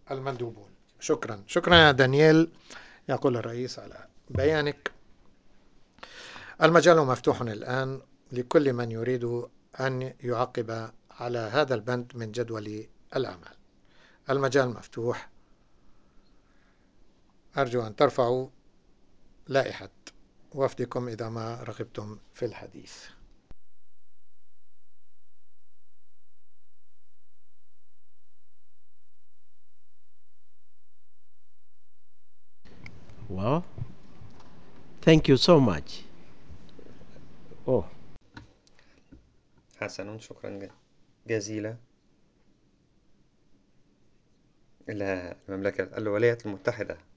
المندوبون. شكرا شكرا يا دانييل، يقول الرئيس، على بيانك. المجال مفتوح الآن لكل من يريد أن يعقب على هذا البند من جدول الأعمال. المجال مفتوح. أرجو أن ترفعوا لائحة وفدكم إذا ما رغبتم في الحديث. Well, thank you so much. Oh, حسنا، شكرا جزيلا. لا، الولايات المتحدة